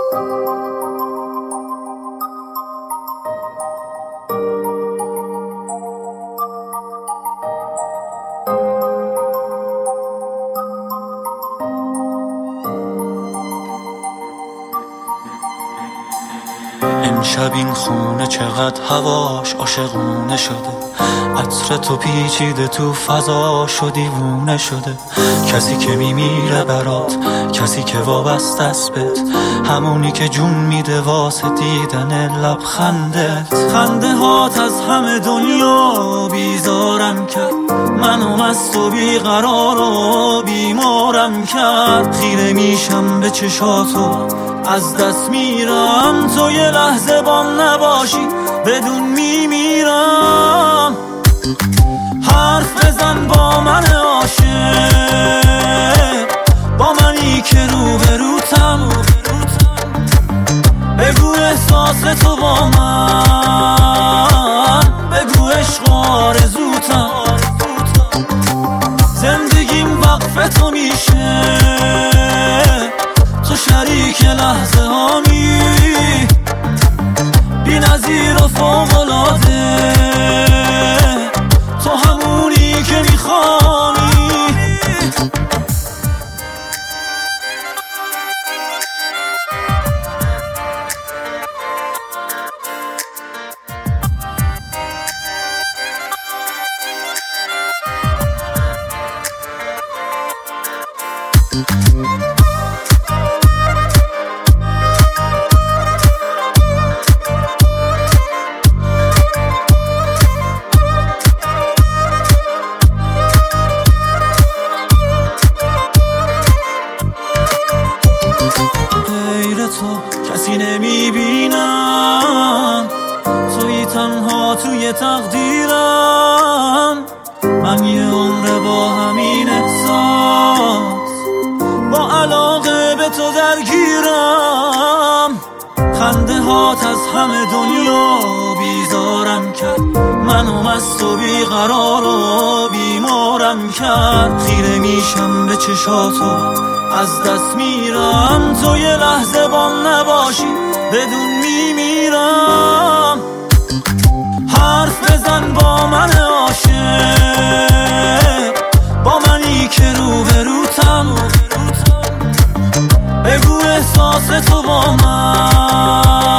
امشب این خونه چقدر هواش عاشقونه شده، عطر تو پیچیده تو فضا شو دیوونه شده. کسی که میمیره برات، کسی که وابسته است بهت، همونی که جون میده واسه دیدن لبخندت. خنده هات از همه دنیا بیزارم کرد، منو مست و بیقرار و بیمارم کرد. خیره میشم به چشاتو، از دست میرم، تو یه لحظه بام نباشی بدون میمیرم. حرف بزن با من عاشق، با منی که روبروتم، بگو احساس تو با من، بگو عشق آرزوتم. زندگیم وقف تو میشه، تو شریک لحظه هامی، بی نظیر و فوق‌العاده، تو همونی که میخوانی. غیر تو کسی نمیبینم، توی تنها توی تقدیرم. من یه عمر با همین احساس، با علاقه به تو درگیرم. خنده هات از همه دنیا بیزارم کرد، منو مست و بیقرار و بیمارم کرد. خیره میشم به چشاتو، از دست میرم، تو یه لحظه بام نباشی بدون میمیرم. حرف بزن با من عاشق، با منی که روبروتم، بگو احساس تو با من،